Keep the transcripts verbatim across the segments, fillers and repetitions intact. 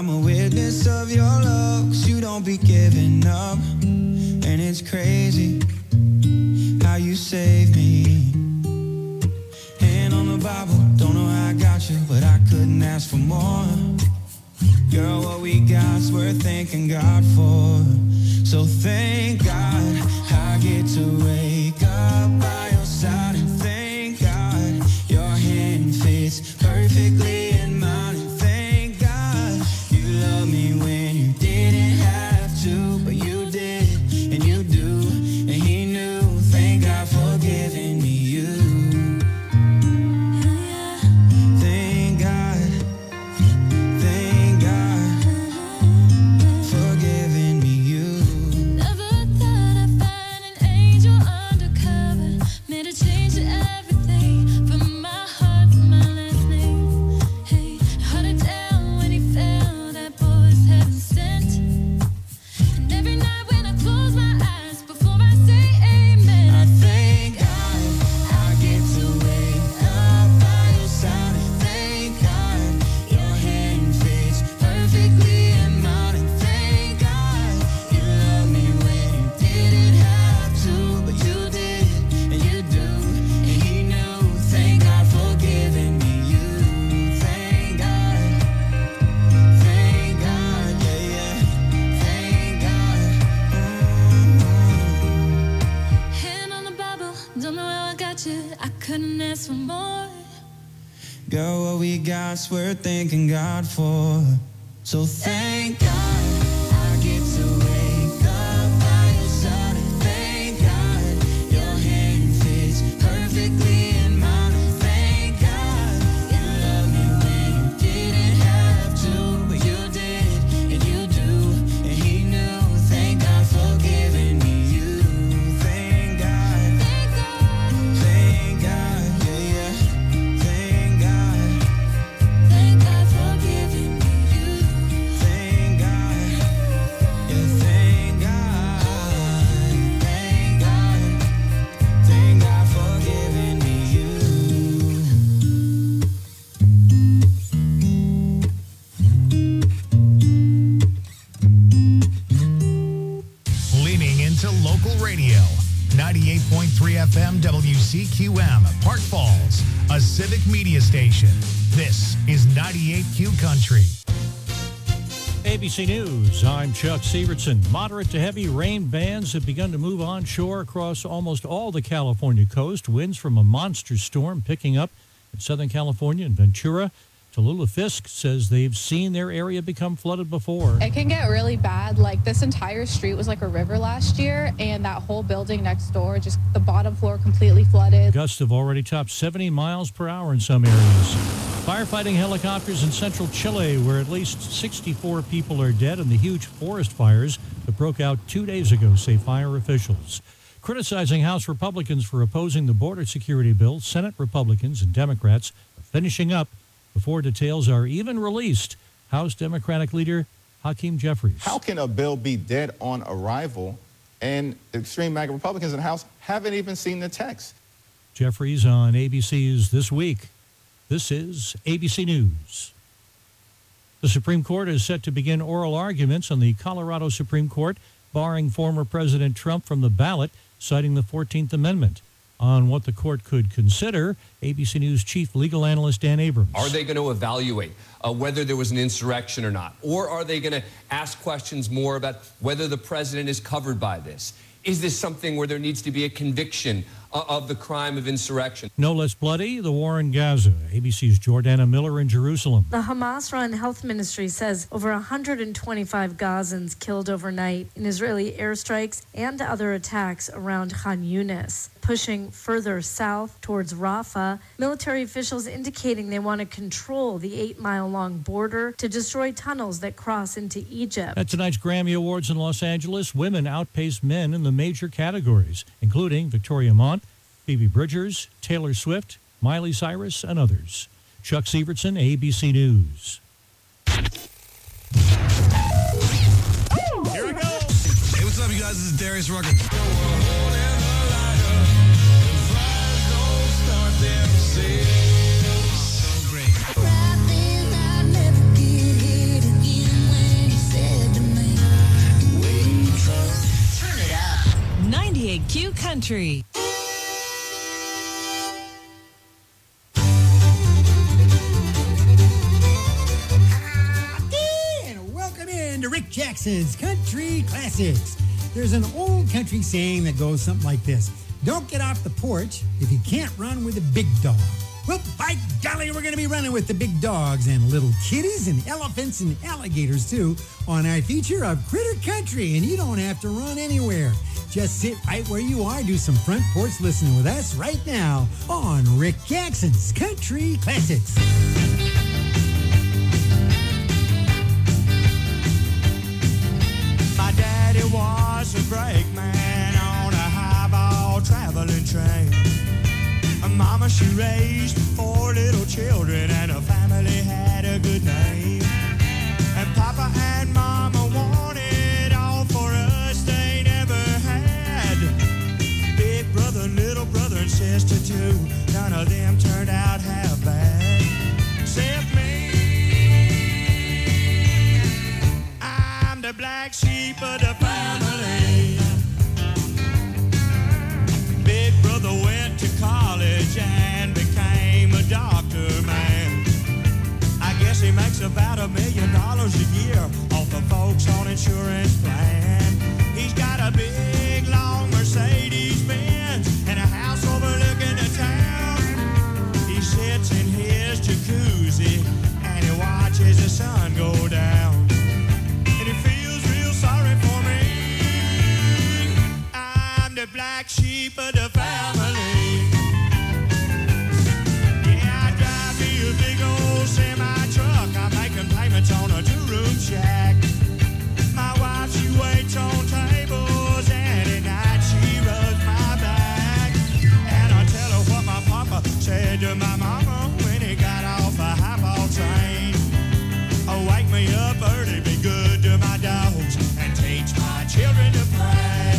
I'm a witness of your love, 'cause you don't be giving up. And it's crazy how you save me. Hand on the Bible, don't know how I got you, but I couldn't ask for more. Girl, what we got's worth thanking God for. So thank God I get to wake up by your side, and thank God your hand fits perfectly in mine, and thank God you love me when you didn't have to, but you did, and you do, and he knew. Thank God for giving me you. Thank God, thank God for giving me you. Never thought I'd find an angel undercover, made a change to everything from my heart to my last name. Hey, held it down when he fell, that boy was heaven sent. And every night when I close my eyes before I say amen, I thank God I get to wake up by your side, and thank God your hand fits perfectly in mine, and thank God you love me when you didn't have to, but you did, and you do, and he knew. Thank God for giving me you. Thank God, thank God, yeah, yeah, thank God. hand on the Bible, don't know how I got you, I couldn't ask for more. Girl, what we got's worth thanking God for. So thank God I get to wake up by your side, and thank God your hand fits perfectly in mine, and thank God you love me when you didn't have to, but you did, and you do, and he knew. Thank God for giving me you. Thank God, Thank God, thank God, yeah, yeah, thank God. thank God for giving me you. Thank God, yeah, thank God, thank God, thank God for giving me you. Leaning into local radio. ninety-eight point three F M W C Q M, Park Falls, a civic media station. This is ninety-eight Q Country. A B C News, I'm Chuck Severson. Moderate to heavy rain bands have begun to move onshore across almost all the California coast. Winds from a monster storm picking up in Southern California and Ventura. Tallulah Fisk says they've seen their area become flooded before. It can get really bad. Like, this entire street was like a river last year, and that whole building next door, just the bottom floor completely flooded. Gusts have already topped seventy miles per hour in some areas. Firefighting helicopters in central Chile, where at least sixty-four people are dead in the huge forest fires that broke out two days ago, say fire officials. Criticizing House Republicans for opposing the border security bill, Senate Republicans and Democrats are finishing up before details are even released. House Democratic leader Hakeem Jeffries. How can a bill be dead on arrival and extreme MAGA Republicans in the House haven't even seen the text? Jeffries on A B C's This Week. This is A B C News. The Supreme Court is set to begin oral arguments on the Colorado Supreme Court, barring former President Trump from the ballot, citing the fourteenth Amendment. On what the court could consider, A B C News chief legal analyst Dan Abrams. Are they going to evaluate uh, whether there was an insurrection or not? Or are they going to ask questions more about whether the president is covered by this? Is this something where there needs to be a conviction uh, of the crime of insurrection? No less bloody, the war in Gaza. A B C's Jordana Miller in Jerusalem. The Hamas-run health ministry says over one hundred twenty-five Gazans killed overnight in Israeli airstrikes and other attacks around Khan Yunis. Pushing further south towards Rafah, military officials indicating they want to control the eight-mile-long border to destroy tunnels that cross into Egypt. At tonight's Grammy Awards in Los Angeles, women outpaced men in the major categories, including Victoria Mont, Phoebe Bridgers, Taylor Swift, Miley Cyrus, and others. Chuck Severson, A B C News. Here we go. Hey, what's up, you guys? This is Darius Rucker. So great. Country. And welcome in to Rick Jackson's Country Classics. There's an old country saying that goes something like this. Don't get off the porch if you can't run with a big dog. Well, by golly, we're going to be running with the big dogs and little kitties and elephants and alligators, too, on our feature of Critter Country. And you don't have to run anywhere. Just sit right where you are, do some front porch listening with us right now on Rick Jackson's Country Classics. My daddy was a brakeman on a highball traveling train. Mama, she raised four little children and her family had a good name. And Papa and Mama wanted all for us they never had. Big brother, little brother, and sister too, none of them turned out half bad. Except me, I'm the black sheep of the family. Big brother went to college and became a doctor, man. I guess he makes about a million dollars a year off of folks on insurance plan. He's got a big, long Mercedes Benz and a house overlooking the town. He sits in his jacuzzi and he watches the sun go down. And he feels real sorry for me. I'm the black sheep of the family. Yeah, I drive me a big old semi-truck. I'm making payments on a two-room shack. My wife, she waits on tables, and at night she rubs my back. And I tell her what my papa said to my mama when he got off a highball train. Oh, wake me up early, be good to my dogs, and teach my children to pray.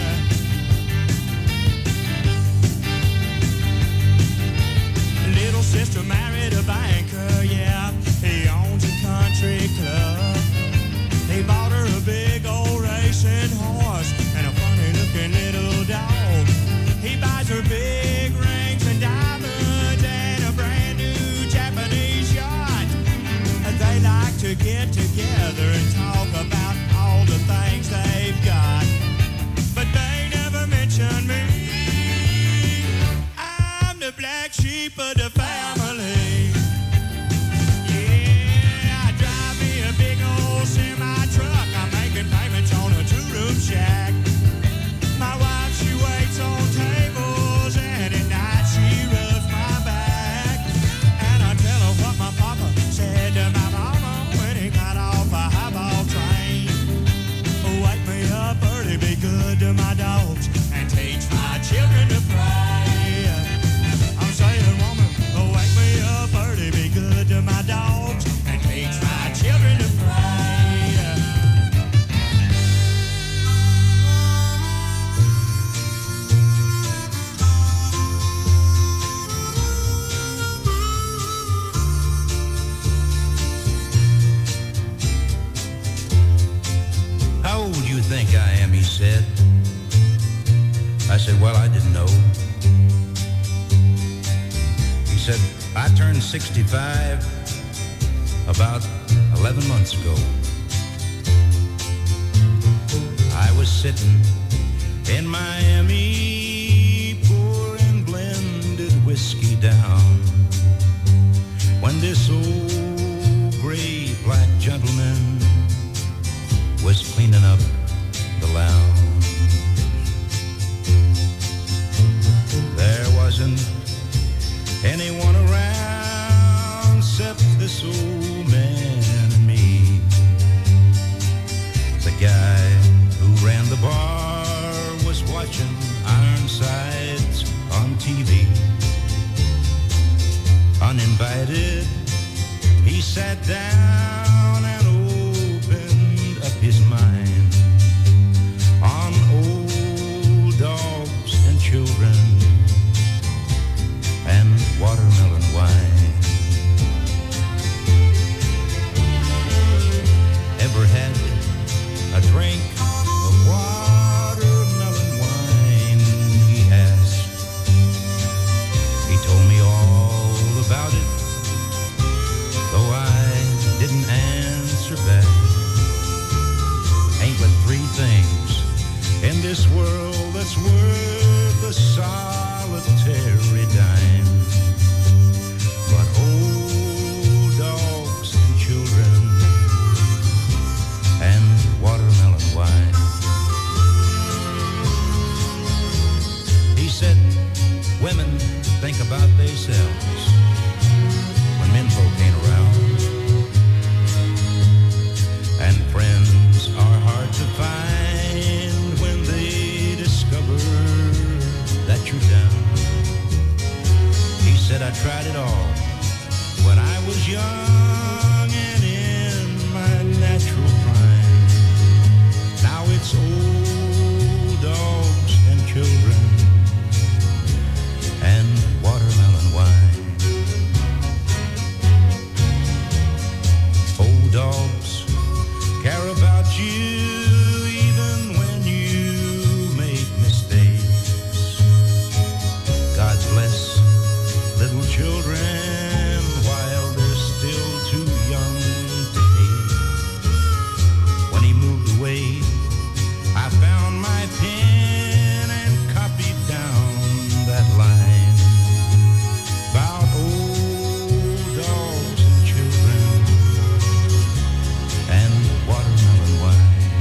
Little sister married a banker, yeah, he owns a country club. He bought her a big old racing horse and a funny looking little dog. He buys her big rings and diamonds and a brand new Japanese yacht. They like to get together and talk about all the things they've got, but they never mention me. I'm the black sheep of the family. Yeah, I drive me a big old semi-truck. I'm making payments on a two-room shack. My wife, she waits on tables, and at night she rubs my back. And I tell her what my papa said to my mama when he got off a highball train. Wake me up early, be good to my dogs, and teach my children to pray. I'm saying, woman, wake me up early, be good to my dogs, and teach my children to pray. How old do you think I am, he said. I said, well, I didn't know. He said, I turned sixty-five about eleven months ago. I was sitting in Miami pouring blended whiskey down when this old gray black gentleman was cleaning up the lounge. There wasn't anyone around except this old man and me. The guy who ran the bar was watching Ironsides on T V. Uninvited, he sat down and opened up his mind on old dogs and children and watermelon wine. Ever had a drink of watermelon wine? this world that's worth a solitary dime. But old dogs and children and watermelon wine. He said, women think about themselves when menfolk ain't around. And friends are hard to find when they discover that you're down. He said, I tried it all when I was young and in my natural prime. Now it's old dogs and children and watermelon wine. Old dogs care about you even when you make mistakes. God bless little children while they're still too young to hate. When he moved away, I found my pen and copied down that line about old dogs and children and watermelon wine.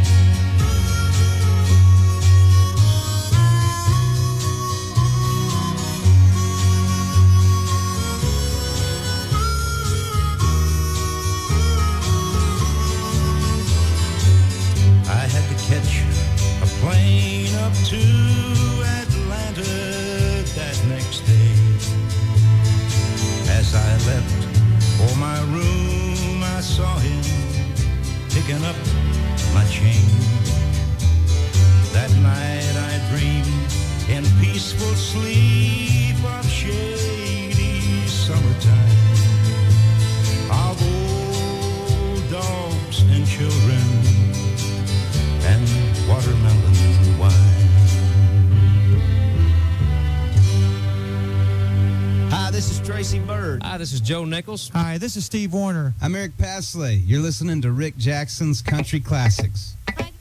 I had to catch a plane up to Atlanta that next day. As I left for my room, I saw him picking up my change. That night I dreamed in peaceful sleep of shady summertime, of old dogs and children and watermelon wine. Hi, this is Tracy Bird. Hi, this is Joe Nichols. Hi, this is Steve Warner. I'm Eric Pasley. You're listening to Rick Jackson's Country Classics.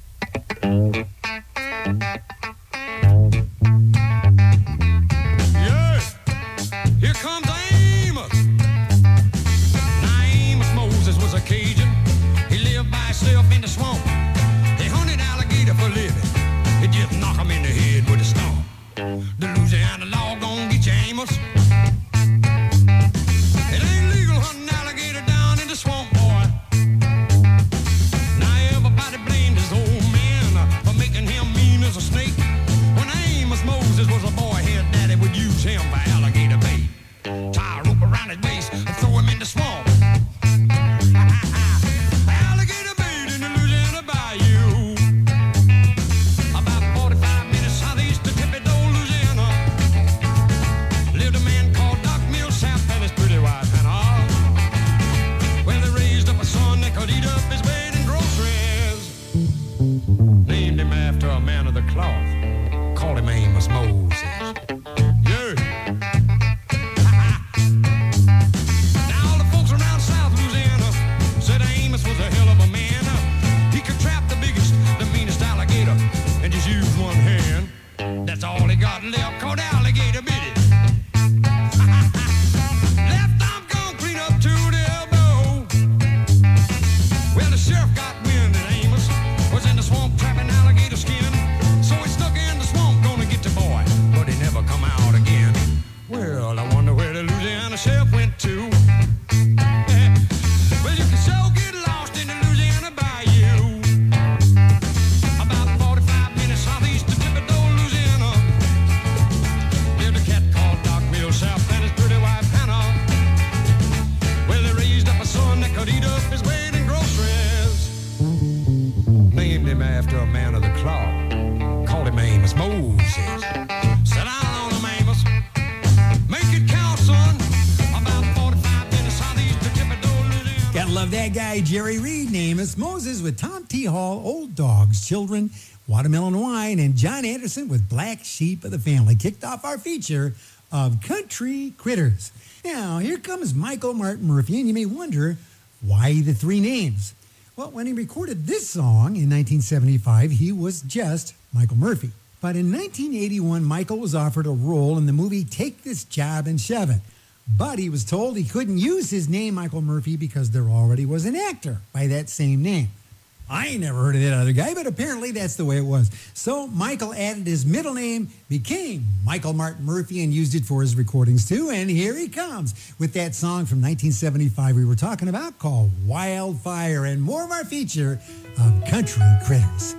Yeah, here comes Amos. Now Amos Moses was a Cajun. He lived by himself in the swamp. They hunted alligator for a living. It just knock him in the head with a stomp. The Louisiana law gon' get you, Amos. It ain't legal hunting alligator down in the swamp, boy. Now everybody blamed his old man for making him mean as a snake. When Amos Moses was a boy, his daddy would use him for alligator bait. Tie a rope around his waist and throw him in the swamp. Alligator bait in the Louisiana bayou. About forty-five minutes southeast of Thibodaux, Louisiana, lived a man called Doc Millsap and his pretty wife Hannah. Well, they raised up a son that could eat up his bait and groceries. Named him after a man of the cloth. Called him Amos Moses. Yeah. Now all the folks around South Louisiana said Amos was a hell of a man. He could trap the biggest, the meanest alligator and just use one hand. That's all he got left, called alligator bit it. Left arm gone clean up to the elbow. Well, the sheriff got wind that Amos was in the swamp trapping alligator skin. So he stuck in the swamp, gonna get the boy, but he never come out again. Well, I wonder where the Louisiana sheriff went to. Well, you can so get lost in the Louisiana bayou. About forty-five minutes southeast of Thibodaux, Louisiana, lived a cat called Doc Millsap and his pretty wife Hannah. Well, they raised up a son that could eat up his weight in groceries. Named him after a man of the cloth. Called him Amos Moses. Sit down on him, Amos. Make it count, son. About forty-five minutes southeast of Thibodaux, Louisiana. Gotta love that guy, Jerry Reed, and Amos Moses with Tom T. Hall, Old Dogs, Children, Watermelon Wine, and John Anderson with Black Sheep of the Family. Kicked off our feature of Country Critters. Now, here comes Michael Martin Murphey, and you may wonder, why the three names? Well, when he recorded this song in nineteen seventy-five, he was just Michael Murphy. But in nineteen eighty-one, Michael was offered a role in the movie Take This Job and Shove It. But he was told he couldn't use his name, Michael Murphy, because there already was an actor by that same name. I ain't never heard of that other guy, but apparently that's the way it was. So Michael added his middle name, became Michael Martin Murphy, and used it for his recordings too. And here he comes with that song from nineteen seventy-five we were talking about called Wildfire, and more of our feature of Country Critters.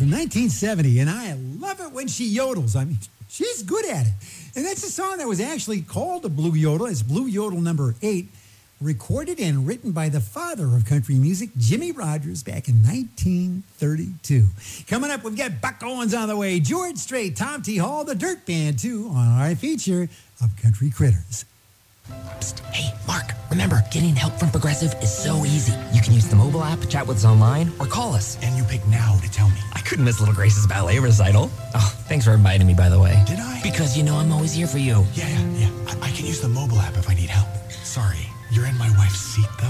from nineteen seventy, and I love it when she yodels. I mean, she's good at it. And that's a song that was actually called a Blue Yodel. It's Blue Yodel number eight, recorded and written by the father of country music, Jimmy Rogers, back in nineteen thirty-two. Coming up, we've got Buck Owens on the way, George Strait, Tom T. Hall, the Dirt Band, too, on our feature of Country Critters. Psst. Hey, Mark, remember, getting help from Progressive is so easy. You can use the mobile app, chat with us online, or call us. And you pick now to tell me. I couldn't miss Little Grace's ballet recital. Oh, thanks for inviting me, by the way. Did I? Because you know I'm always here for you. Yeah, yeah, yeah. I, I can use the mobile app if I need help. Sorry, you're in my wife's seat, though?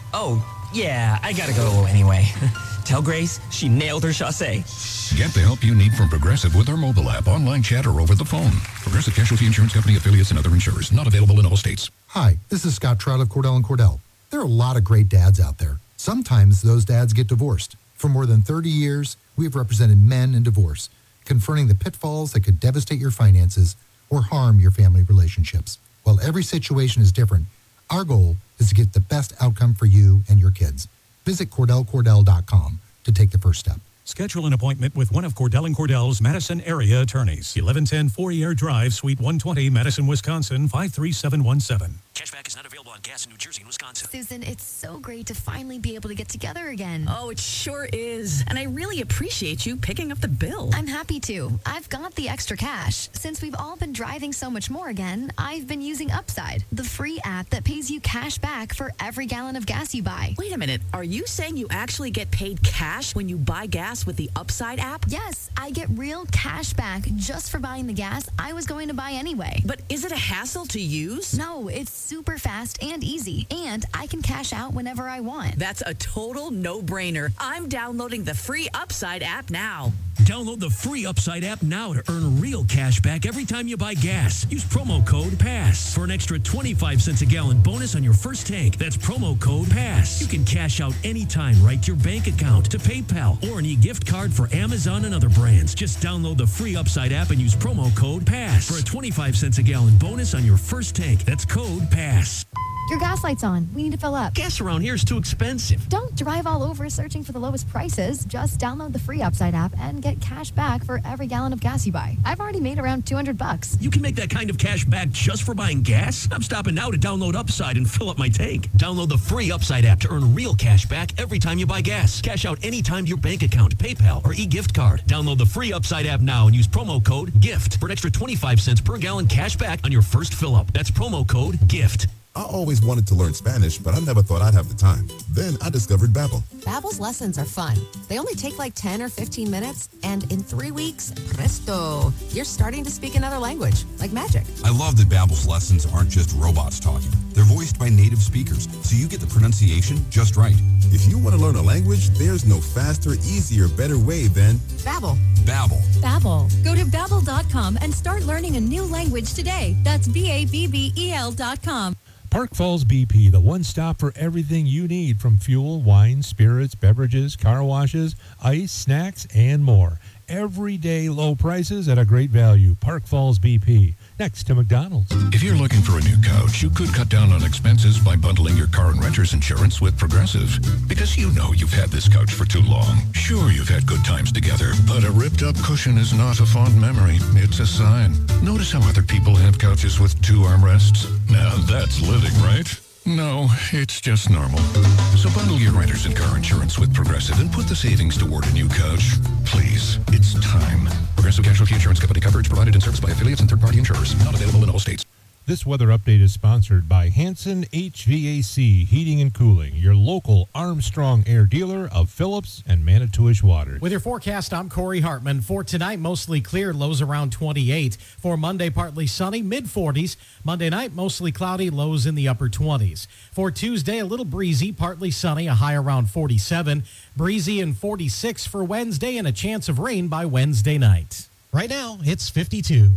Oh, yeah, I gotta go anyway. Tell Grace she nailed her chassé. Get the help you need from Progressive with our mobile app, online chat, or over the phone. Progressive Casualty Insurance Company, affiliates, and other insurers. Not available in all states. Hi, this is Scott Trout of Cordell and Cordell. There are a lot of great dads out there. Sometimes those dads get divorced. For more than thirty years, we've represented men in divorce, confronting the pitfalls that could devastate your finances or harm your family relationships. While every situation is different, our goal is to get the best outcome for you and your kids. Visit Cordell Cordell dot com to take the first step. Schedule an appointment with one of Cordell and Cordell's Madison area attorneys. eleven ten Fourier Drive, Suite one twenty, Madison, Wisconsin, five three seven one seven. Cashback is not available on gas in New Jersey and Wisconsin. Susan, it's so great to finally be able to get together again. Oh, it sure is. And I really appreciate you picking up the bill. I'm happy to. I've got the extra cash. Since we've all been driving so much more again, I've been using Upside, the free app that pays you cash back for every gallon of gas you buy. Wait a minute. Are you saying you actually get paid cash when you buy gas with the Upside app? Yes, I get real cash back just for buying the gas I was going to buy anyway. But is it a hassle to use? No, it's super fast and easy, and I can cash out whenever I want. That's a total no-brainer. I'm downloading the free Upside app now. Download the free Upside app now to earn real cash back every time you buy gas. Use promo code PASS for an extra twenty-five cents a gallon bonus on your first tank. That's promo code PASS. You can cash out anytime right to your bank account, to PayPal, or an e-gift card for Amazon and other brands. Just download the free Upside app and use promo code PASS for a twenty-five cents a gallon bonus on your first tank. That's code PASS. Your gas light's on. We need to fill up. Gas around here is too expensive. Don't drive all over searching for the lowest prices. Just download the free Upside app and get cash back for every gallon of gas you buy. I've already made around two hundred bucks. You can make that kind of cash back just for buying gas? I'm stopping now to download Upside and fill up my tank. Download the free Upside app to earn real cash back every time you buy gas. Cash out anytime to your bank account, PayPal, or e-gift card. Download the free Upside app now and use promo code GIFT for an extra twenty-five cents per gallon cash back on your first fill up. That's promo code GIFT. I always wanted to learn Spanish, but I never thought I'd have the time. Then I discovered Babbel. Babbel's lessons are fun. They only take like ten or fifteen minutes, and in three weeks, presto, you're starting to speak another language, like magic. I love that Babbel's lessons aren't just robots talking. They're voiced by native speakers, so you get the pronunciation just right. If you want to learn a language, there's no faster, easier, better way than Babbel. Babbel. Babbel. Go to Babbel dot com and start learning a new language today. That's B A B B E L dot com. Park Falls B P, the one stop for everything you need from fuel, wine, spirits, beverages, car washes, ice, snacks, and more. Everyday low prices at a great value. Park Falls B P, next to McDonald's. If you're looking for a new couch, you could cut down on expenses by bundling your car and renter's insurance with Progressive. Because you know you've had this couch for too long. Sure, you've had good times together, but a ripped-up cushion is not a fond memory. It's a sign. Notice how other people have couches with two armrests? Now that's living, right? No, it's just normal. So bundle your renters and car insurance with Progressive and put the savings toward a new couch. Please, it's time. Progressive Casualty Insurance Company. Coverage provided and serviced by affiliates and third-party insurers. Not available in all states. This weather update is sponsored by Hanson H V A C Heating and Cooling, your local Armstrong Air dealer of Phillips and Manitowish Water. With your forecast, I'm Corey Hartman. For tonight, mostly clear, lows around twenty-eight. For Monday, partly sunny, mid forties. Monday night, mostly cloudy, lows in the upper twenties. For Tuesday, a little breezy, partly sunny, a high around forty-seven. Breezy and forty-six for Wednesday, and a chance of rain by Wednesday night. Right now, it's fifty-two.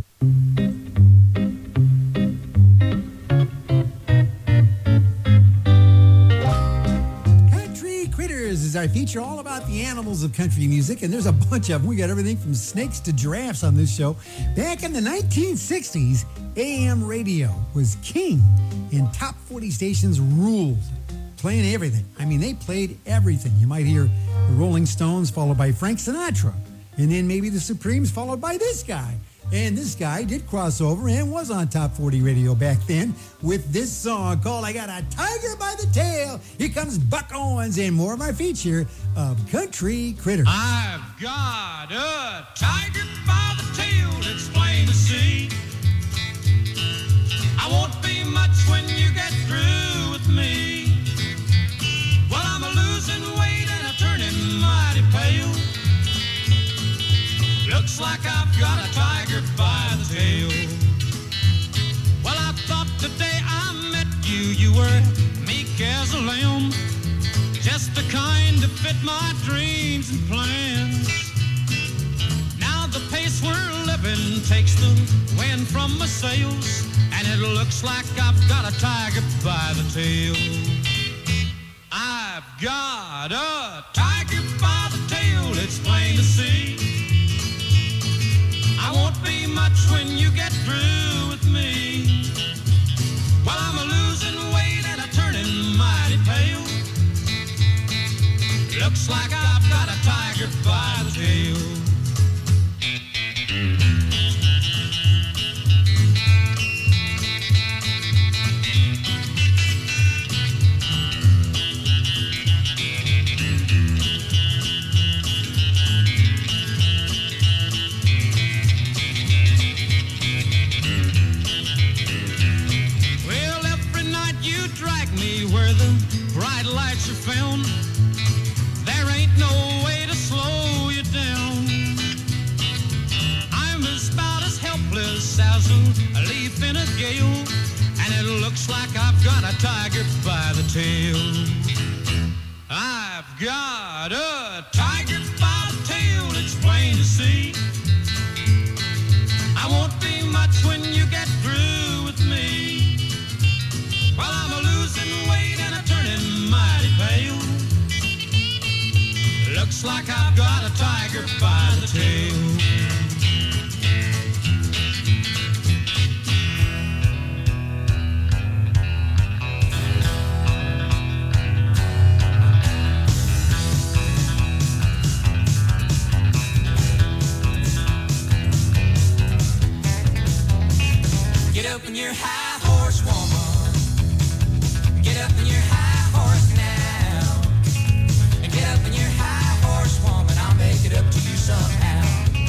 Critters is our feature all about the animals of country music, and there's a bunch of them. We got everything from snakes to giraffes on this show. Back in the nineteen sixties, A M radio was king, and top forty stations ruled, playing everything. I mean, they played everything. You might hear the Rolling Stones followed by Frank Sinatra, And then maybe the Supremes, followed by this guy. And this guy did cross over and was on Top forty Radio back then with this song called I Got a Tiger by the Tail. Here comes Buck Owens and more of my feature of Country Critters. I've got a tiger by the tail, it's plain to see. I won't be much when you get through with me. Well, I'm a losing weight and I'm turning mighty pale. Looks like I've got a tiger by the tail. Well, I thought the day I met you, you were meek as a lamb, just the kind to fit my dreams and plans. Now the pace we're living takes the wind from my sails, and it looks like I've got a tiger by the tail. I've got a tiger by the tail, it's plain to see. I won't be much when you get through with me. Well, I'm a losing weight and I'm turning mighty pale. Looks like I've got a tiger by the tail. Bright lights are found. There ain't no way to slow you down. I'm about as helpless as a leaf in a gale, and it looks like I've got a tiger by the tail. I've got a tiger by the tail, it's plain to see. I won't be much when you get through with me. Well, I'm a losing weight and I'm turning mighty pale. Looks like I've got a tiger by the tail. Get up in your high horse, woman. Get up in your high horse now. And get up in your high horse, woman. I'll make it up to you somehow.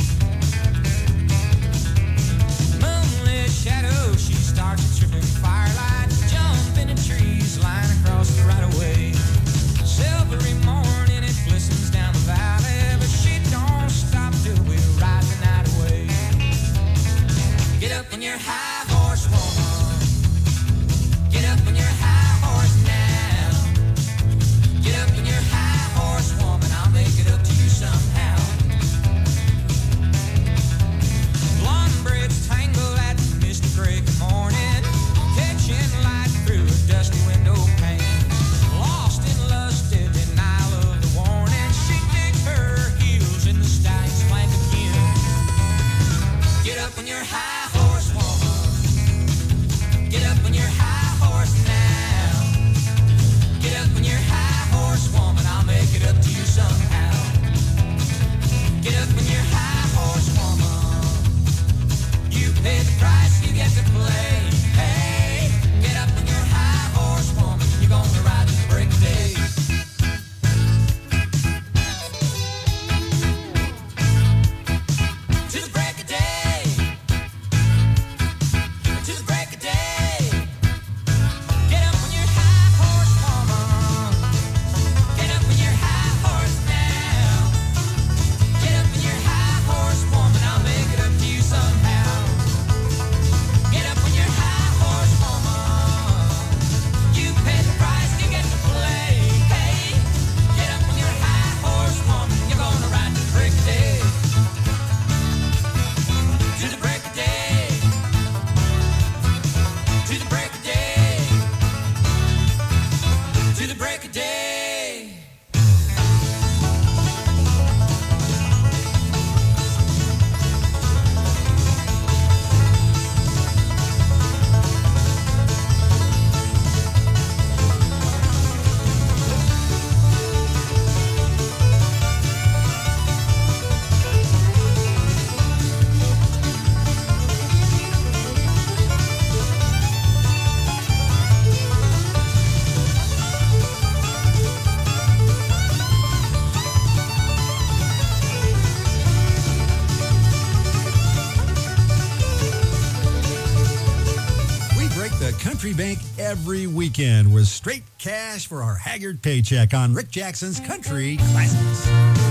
bank every weekend with straight cash for our haggard paycheck on Rick Jackson's Country Classics.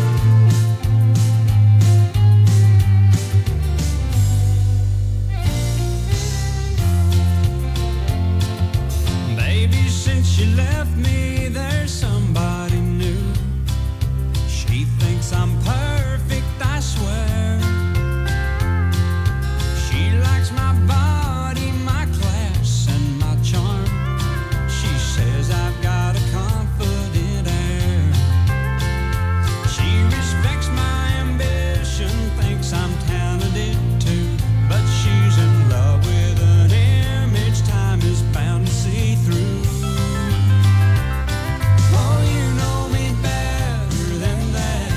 Baby, since you left me, there's somebody new. She thinks I'm perfect, I swear. She likes my body, my class, and my charm. She says I've got a confident air. She respects my ambition, thinks I'm talented too. But she's in love with an image time is bound to see through. Oh, you know me better than that.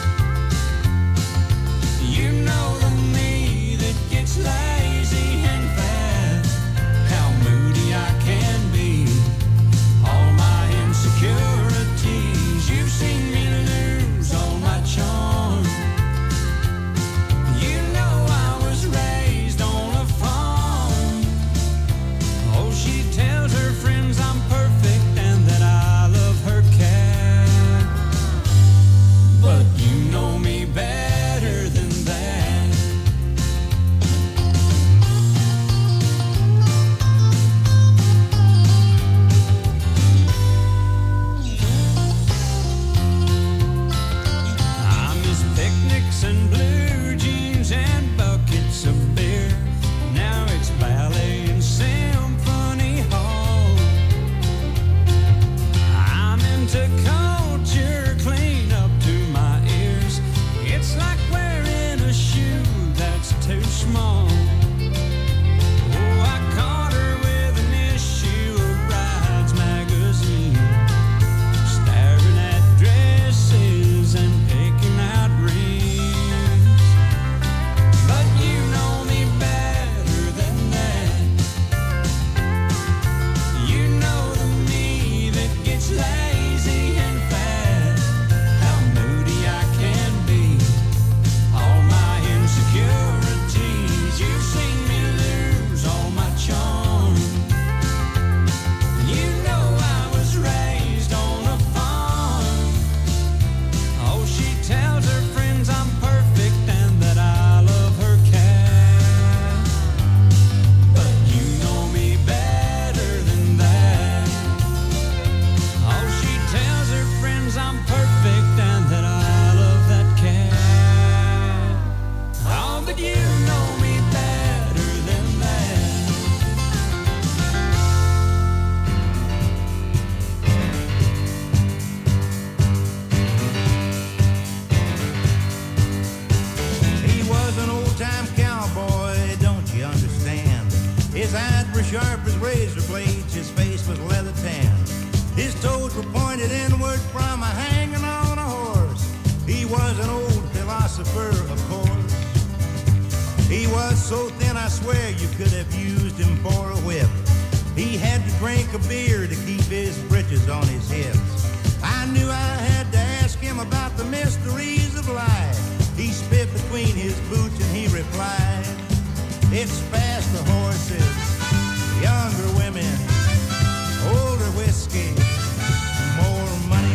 You know the me that gets lazy and fast. How moody I can be. All my insecurities. You've seen me lose all my charm. You know I was raised on a farm. Oh, she tells her friends I'm perfect and that I love her cat. But you know me better than that. I miss picnics and blue jeans and buckets of beer. Now it's ballet and symphony hall. I'm into culture clean up to my ears. It's like wearing a shoe that's too small. Oh, I caught her with an issue of Brides magazine, staring at dresses and picking out rings. But you know me better than that. You know the me that gets lazy and fast. How moody I can be. All my insecurities. You've seen me lose all my charm. You know I was raised on a farm. Oh, she tells her friends I'm perfect and that I love her cat. But you know me better than that. Oh, she tells her friends I'm perfect and that I love that cat. Oh, but you know me better than that. He was an old-time cowboy, don't you understand? His eyes were sharp as razor blades, his face was leather tan. His toes were pointed inward from a hanging on a horse. He was an old philosopher, of course. He was so thin, I swear you could have used him for a whip. He had to drink a beer to keep his britches on his hips. I knew I had to ask him about the mysteries of life. He spit between his boots and he replied, it's faster horses, younger women, older whiskey, more money.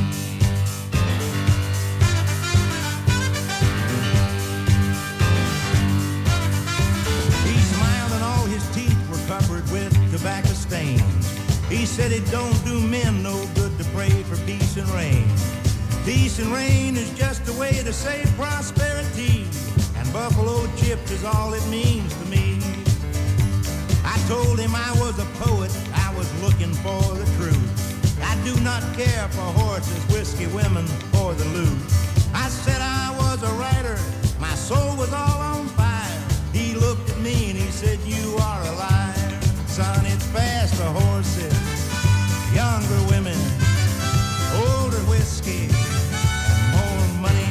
He smiled and all his teeth were covered with tobacco stains. He said it don't do men no good to pray for peace and rain. Peace and rain is just a way to say prosperity, and buffalo chips is all it means to me. I told him I was a poet, I was looking for the truth. I do not care for horses, whiskey, women, or the loot. I said I was a writer, my soul was all on fire. He looked at me and he said, you are a liar. Son, it's faster horses, younger women, older whiskey, and more money.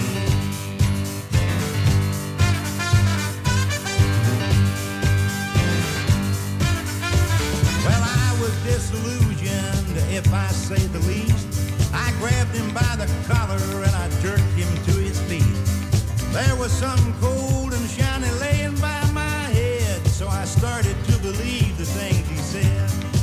Well, I was disillusioned, if I say the least. I grabbed him by the collar and I jerked him to his feet. There was something cold and shiny laying by my head, so I started to believe the things he said.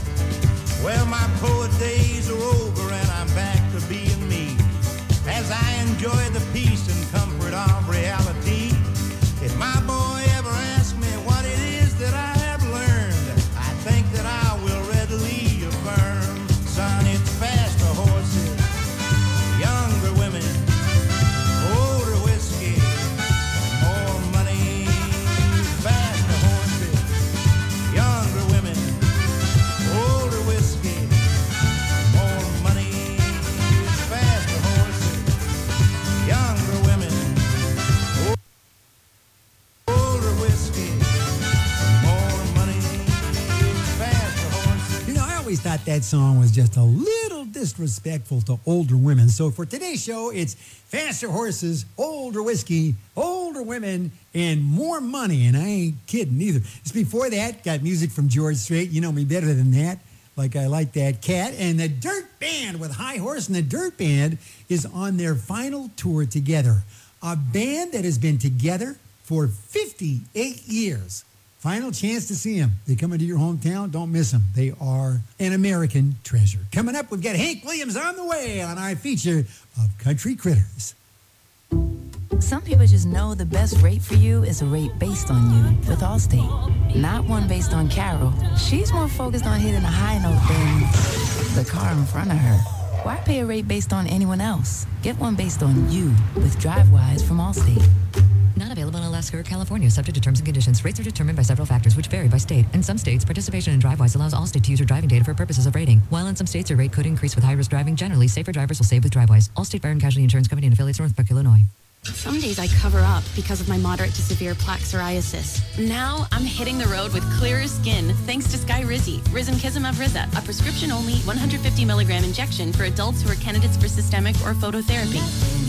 that song was just a little disrespectful to older women. So for today's show, it's faster horses, older whiskey, older women, and more money. And I ain't kidding either. Just before that, got music from George Strait. You know me better than that. Like I Like That Cat. And the Dirt Band with High Horse and the Dirt Band is on their final tour together. A band that has been together for fifty-eight years. Final chance to see them. They come into your hometown. Don't miss them. They are an American treasure. Coming up, we've got Hank Williams on the way on our feature of Country Critters. Some people just know the best rate for you is a rate based on you with Allstate. Not one based on Carol. She's more focused on hitting a high note than the car in front of her. Why pay a rate based on anyone else? Get one based on you with DriveWise from Allstate. Not available in Alaska or California, subject to terms and conditions. Rates are determined by several factors, which vary by state. In some states, participation in DriveWise allows Allstate to use your driving data for purposes of rating. While in some states, your rate could increase with high-risk driving. Generally, safer drivers will save with DriveWise. Allstate Fire and Casualty Insurance Company and affiliates, Northbrook, Illinois. Some days I cover up because of my moderate to severe plaque psoriasis. Now I'm hitting the road with clearer skin thanks to Skyrizi, Risankizumab Riza, a prescription-only one hundred fifty milligram injection for adults who are candidates for systemic or phototherapy.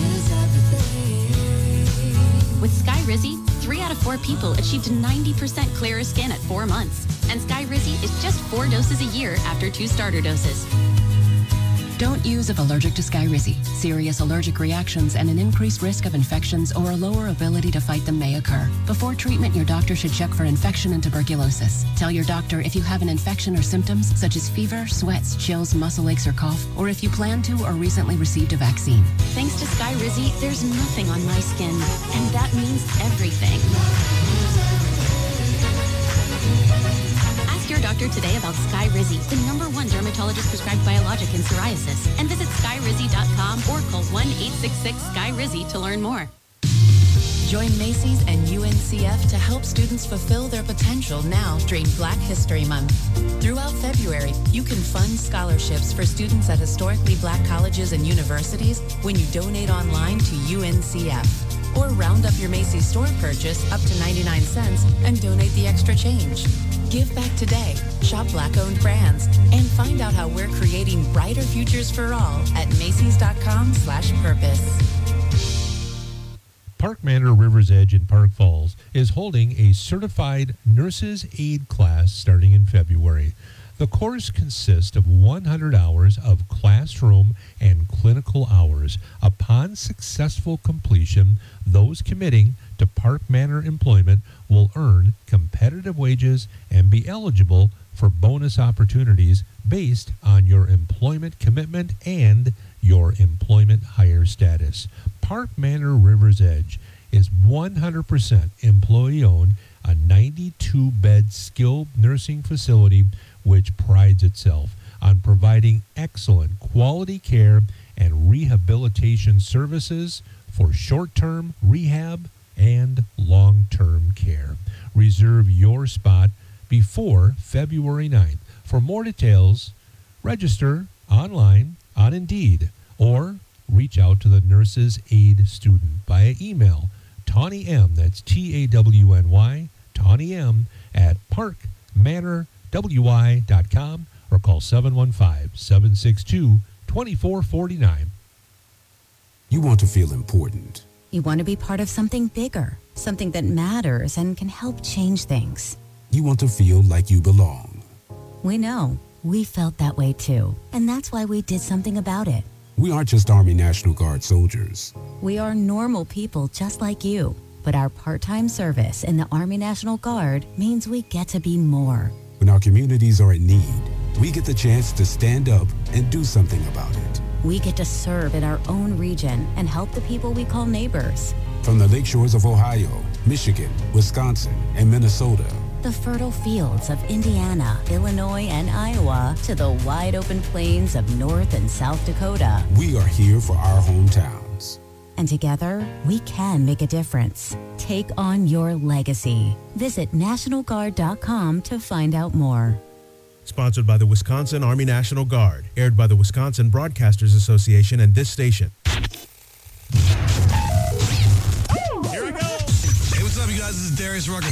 With Skyrizi, three out of four people achieved ninety percent clearer skin at four months. And Skyrizi is just four doses a year after two starter doses. Don't use if allergic to Skyrizi. Serious allergic reactions and an increased risk of infections or a lower ability to fight them may occur. Before treatment, your doctor should check for infection and tuberculosis. Tell your doctor if you have an infection or symptoms such as fever, sweats, chills, muscle aches, or cough, or if you plan to or recently received a vaccine. Thanks to Skyrizi, there's nothing on my skin, and that means everything. Your doctor today about Skyrizi, the number one dermatologist prescribed biologic in psoriasis, and visit skyrizi dot com or call one eight six six Sky Rizzy to learn more. Join Macy's and U N C F to help students fulfill their potential now during Black History Month. Throughout February, you can fund scholarships for students at historically Black colleges and universities when you donate online to U N C F. Or round up your Macy's store purchase up to ninety-nine cents and donate the extra change. Give back today, shop Black-owned brands, and find out how we're creating brighter futures for all at Macy's dot com slash purpose. Park Manor River's Edge in Park Falls is holding a certified nurses aid class starting in February. The course consists of one hundred hours of classroom and clinical hours. Upon successful completion, those committing to Park Manor employment will earn competitive wages and be eligible for bonus opportunities based on your employment commitment and your employment hire status. Park Manor River's Edge is one hundred percent employee-owned, a ninety-two bed skilled nursing facility which prides itself on providing excellent quality care and rehabilitation services for short-term rehab and long-term care. Reserve your spot before February ninth. For more details, register online on Indeed or reach out to the Nurses Aid student via email, Tawny M, that's T A W N Y, Tawny M, at park manor w i dot com or call seven one five, seven six two, two four four nine. You want to feel important. You want to be part of something bigger, something that matters and can help change things. You want to feel like you belong. We know. We felt that way too. And that's why we did something about it. We aren't just Army National Guard soldiers. We are normal people just like you. But our part-time service in the Army National Guard means we get to be more. When our communities are in need, we get the chance to stand up and do something about it. We get to serve in our own region and help the people we call neighbors. From the lake shores of Ohio, Michigan, Wisconsin, and Minnesota, the fertile fields of Indiana, Illinois, and Iowa, to the wide open plains of North and South Dakota, we are here for our hometowns. And together, we can make a difference. Take on your legacy. Visit National Guard dot com to find out more. Sponsored by the Wisconsin Army National Guard. Aired by the Wisconsin Broadcasters Association and this station. Here we go. Hey, what's up, you guys? This is Darius Rucker.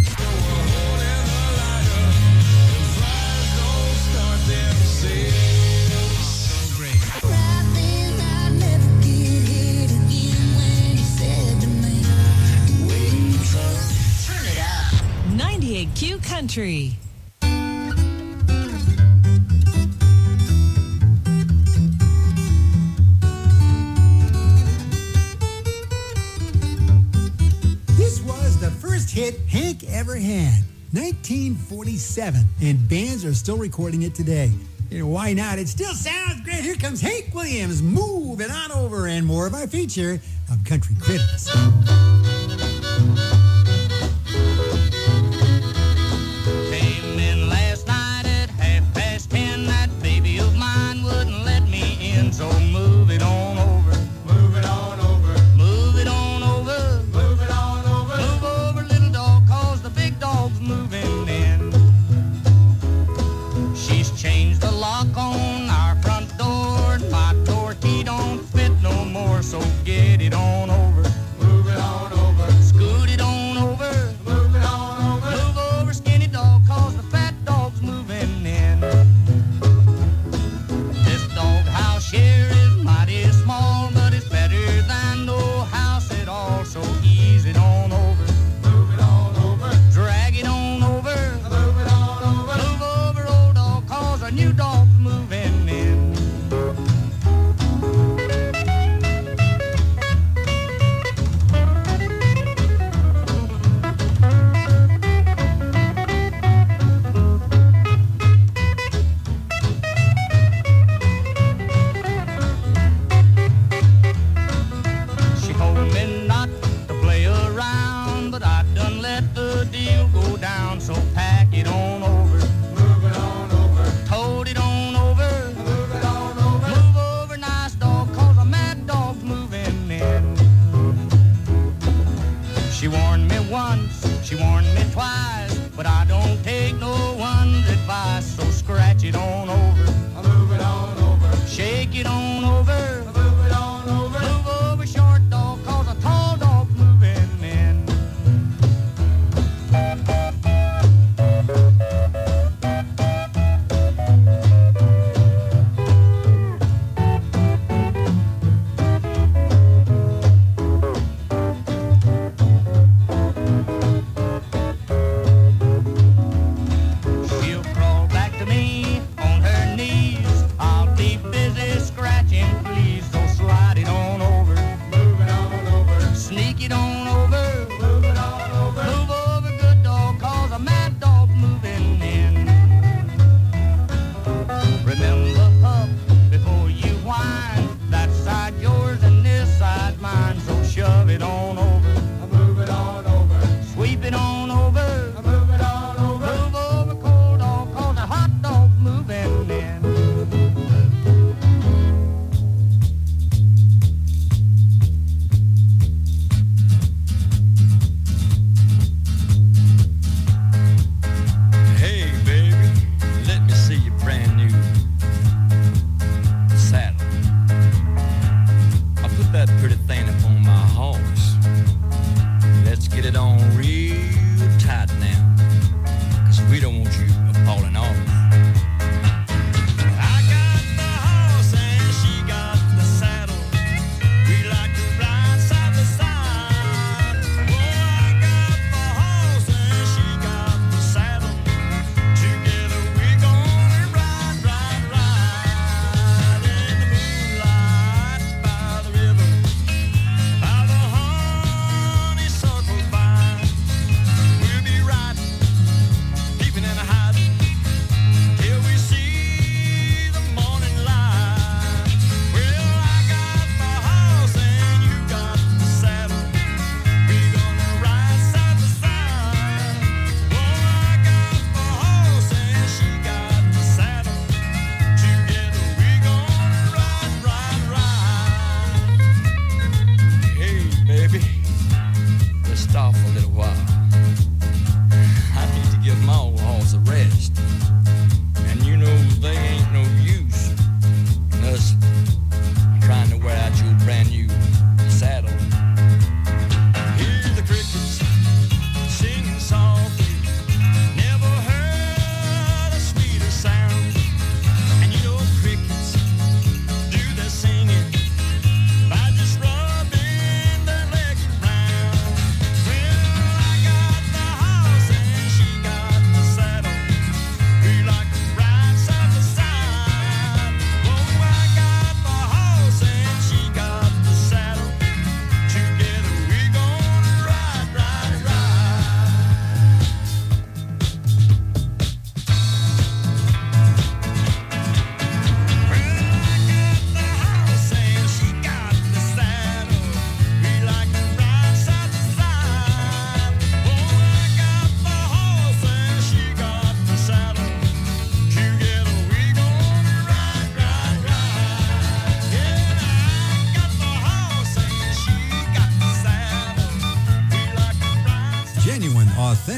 Country. This was the first hit Hank ever had, nineteen forty-seven, and bands are still recording it today. You know, why not? It still sounds great. Here comes Hank Williams, moving on over, and more of our feature of Country Critics. Came in last night at half past ten. That baby of mine wouldn't let me in, so move it on over. Move it on over. Move it on over. Move it on over. Move over, little dog, cause the big dog's moving in. She's changed the lock on our front door, and my door key don't fit no more, so get it on over. Move it on over.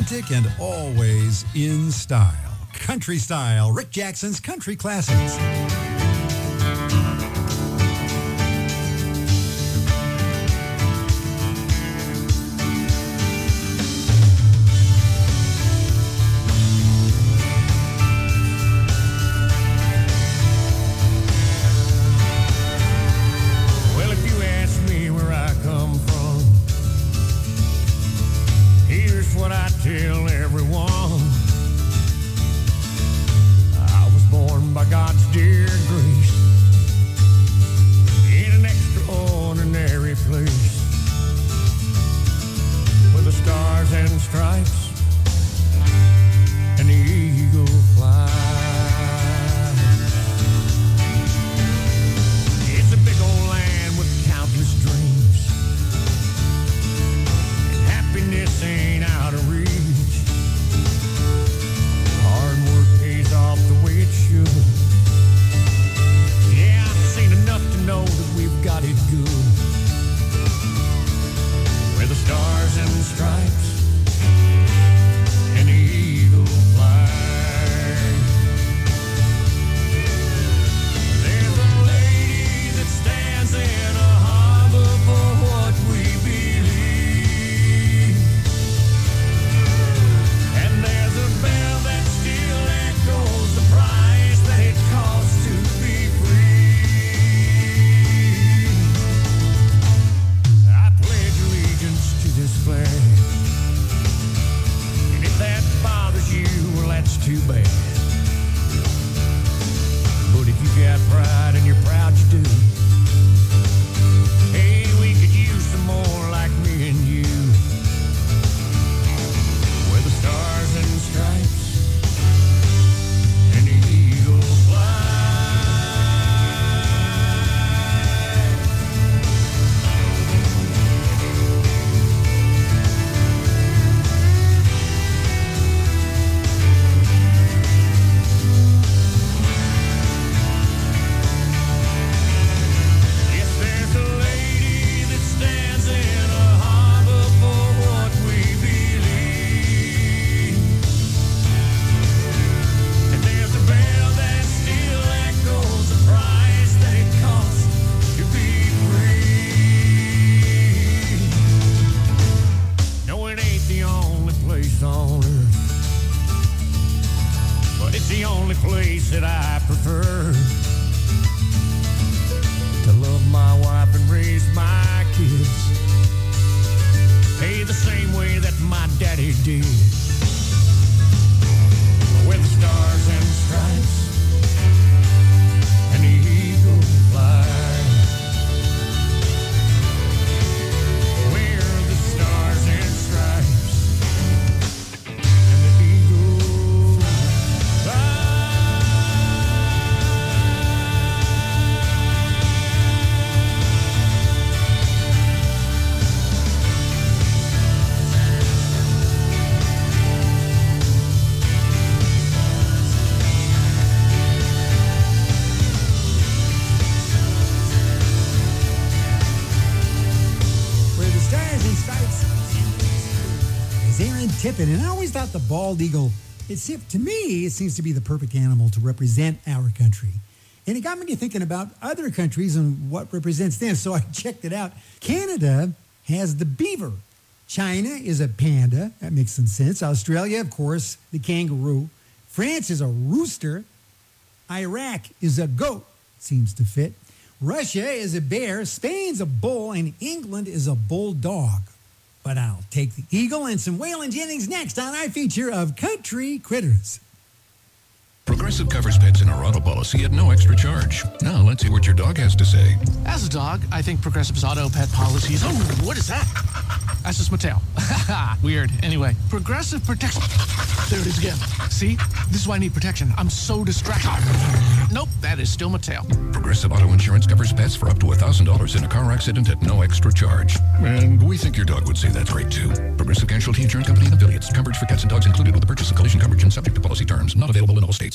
authentic and always in style. Country Style, Rick Jackson's Country Classics. Well, if you ask me where I come from, here's what I tell everyone. Born by God's dear grace in an extraordinary place where the stars and stripes and the eagle fly. It's a big old land with countless dreams, and happiness ain't out of reach. Hard work pays off the way it should. Yeah, I've seen enough to know that we've got it good. Where the stars and stripes and the eagle fly. There's a lady that stands in a harbor for what we believe. And there's a bell that still echoes the price that it costs to be free. I pledge allegiance to this flag, and if that bothers you, well, that's too bad. But if you got pride and you're proud you do, hey, we could use some more like me and you. Where the stars and stripes and the eagle fly. Yes, there's a lady that stands in a harbor for what we believe. And there's a bell that still echoes the price that it costs to be free. No, it ain't the only place on earth, but it's the only place that I prefer to love my wife and raise my kids, hey, the same way that my daddy did. Where the stars and stripes and the eagle fly. Where the stars and stripes and the eagle fly. Where the Stars and Stripes is Aaron Tippin. And I always thought the bald eagle, it's, to me, it seems to be the perfect animal to represent our country. And it got me to thinking about other countries and what represents them. So I checked it out. Canada has the beaver. China is a panda. That makes some sense. Australia, of course, the kangaroo. France is a rooster. Iraq is a goat. Seems to fit. Russia is a bear. Spain's a bull. And England is a bulldog. But I'll take the eagle and some Waylon Jennings next on our feature of Country Critters. Progressive covers pets in our auto policy at no extra charge. Now let's hear what your dog has to say. As a dog, I think Progressive's auto pet policies. Oh, what is that? That's just my tail. Weird. Anyway, Progressive protects. There it is again. See? This is why I need protection. I'm so distracted. Nope, that is still my tail. Progressive Auto Insurance covers pets for up to one thousand dollars in a car accident at no extra charge. And we think your dog would say that's great, too. Progressive Casualty Insurance Company and affiliates. Coverage for cats and dogs included with the purchase of collision coverage and subject to policy terms. Not available in all states.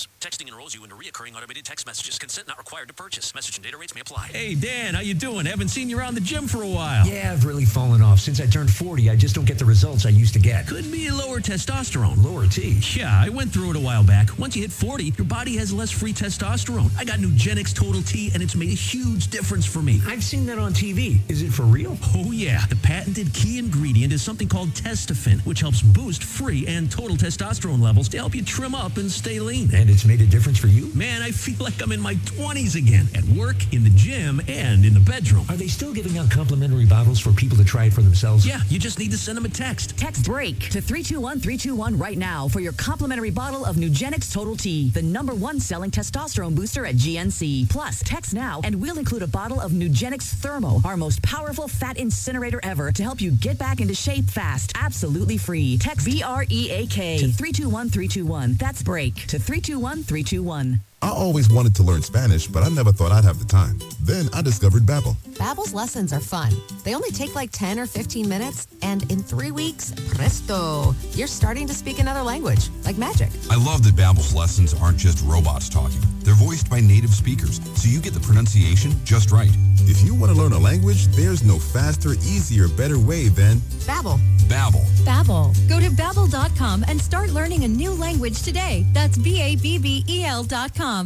restrictions. Texting enrolls you into reoccurring automated text messages. Consent not required to purchase. Message and data rates may apply. Hey, Dan, how you doing? Haven't seen you around the gym for a while. Yeah, I've really fallen off. Since I turned forty, I just don't get the results I used to get. Could be lower testosterone. Lower T. Yeah, I went through it a while back. Once you hit forty, your body has less free testosterone. I got Nugenix Total T, and it's made a huge difference for me. I've seen that on T V. Is it for real? Oh, yeah. The patented key ingredient is something called Testofen, which helps boost free and total testosterone levels to help you trim up and stay lean. And it's made a difference for you? Man, I feel like I'm in my twenties again, at work, in the gym, and in the bedroom. Are they still giving out complimentary bottles for people to try it for themselves? Yeah, you just need to send them a text. Text BREAK to three two one three two one right now for your complimentary bottle of Nugenix Total T, the number one selling testosterone booster at G N C. Plus, text now and we'll include a bottle of Nugenix Thermo, our most powerful fat incinerator ever, to help you get back into shape fast, absolutely free. Text B R E A K to three two one three two one. That's BREAK to three two one three two one. I always wanted to learn Spanish, but I never thought I'd have the time. Then I discovered Babbel. Babbel's lessons are fun. They only take like ten or fifteen minutes, and in three weeks, presto, you're starting to speak another language, like magic. I love that Babbel's lessons aren't just robots talking. They're voiced by native speakers, so you get the pronunciation just right. If you want to learn a language, there's no faster, easier, better way than Babbel. Babbel. Babbel. Go to babbel dot com and start learning a new language today. That's B A B B E L dot com.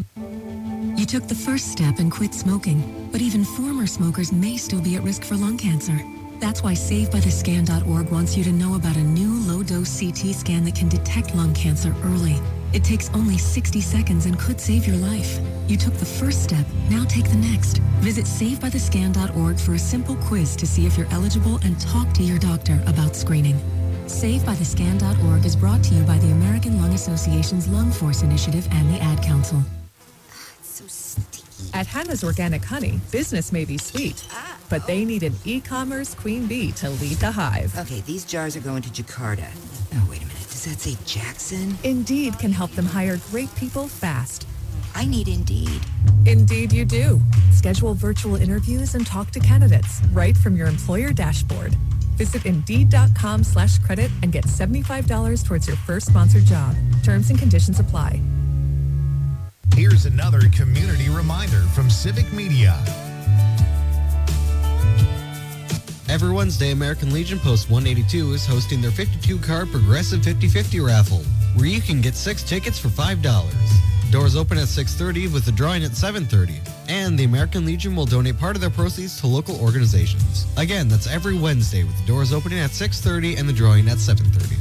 You took the first step and quit smoking, but even former smokers may still be at risk for lung cancer. That's why save by the scan dot org wants you to know about a new low-dose C T scan that can detect lung cancer early. It takes only sixty seconds and could save your life. You took the first step, now take the next. Visit save by the scan dot org for a simple quiz to see if you're eligible and talk to your doctor about screening. save by the scan dot org is brought to you by the American Lung Association's Lung Force Initiative and the Ad Council. At Hannah's Organic Honey, business may be sweet, but they need an e-commerce queen bee to lead the hive. Okay, these jars are going to Jakarta. Oh, wait a minute. Does that say Jackson? Indeed can help them hire great people fast. I need Indeed. Indeed you do. Schedule virtual interviews and talk to candidates right from your employer dashboard. Visit Indeed dot com slash credit and get seventy-five dollars towards your first sponsored job. Terms and conditions apply. Here's another community reminder from Civic Media. Every Wednesday, American Legion Post one eighty-two is hosting their fifty-two card Progressive fifty fifty raffle, where you can get six tickets for five dollars. Doors open at six thirty with the drawing at seven thirty. And the American Legion will donate part of their proceeds to local organizations. Again, that's every Wednesday with the doors opening at six thirty and the drawing at seven thirty.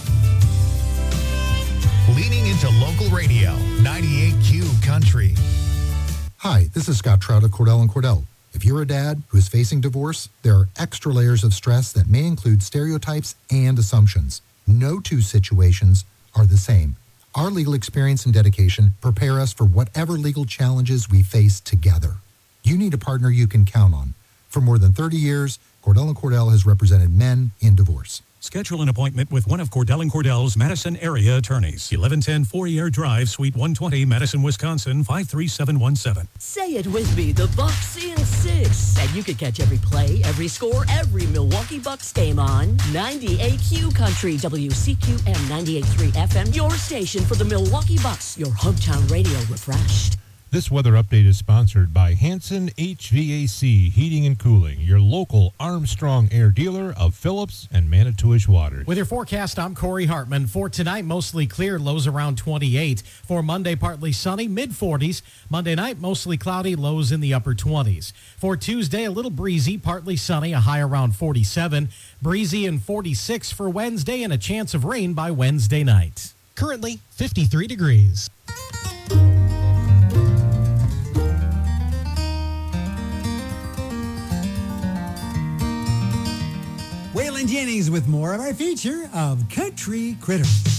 Leaning into local radio, ninety-eight Q Country. Hi, this is Scott Trout of Cordell and Cordell. If you're a dad who is facing divorce, there are extra layers of stress that may include stereotypes and assumptions. No two situations are the same. Our legal experience and dedication prepare us for whatever legal challenges we face together. You need a partner you can count on. For more than thirty years, Cordell and Cordell has represented men in divorce. Schedule an appointment with one of Cordell and Cordell's Madison area attorneys. eleven ten Fourier Drive, Suite one twenty, Madison, Wisconsin, five three seven one seven. Say it with me, the Bucks in six. And you can catch every play, every score, every Milwaukee Bucks game on ninety-eight Q Country, W C Q M ninety-eight point three F M, your station for the Milwaukee Bucks, your hometown radio refreshed. This weather update is sponsored by Hanson H V A C Heating and Cooling, your local Armstrong Air dealer of Phillips and Manitowish Waters. With your forecast, I'm Corey Hartman. For tonight, mostly clear, lows around twenty-eight. For Monday, partly sunny, mid forties. Monday night, mostly cloudy, lows in the upper twenties. For Tuesday, a little breezy, partly sunny, a high around forty-seven. Breezy and forty-six for Wednesday, and a chance of rain by Wednesday night. Currently, fifty-three degrees. Waylon Jennings with more of our feature of Country Critters.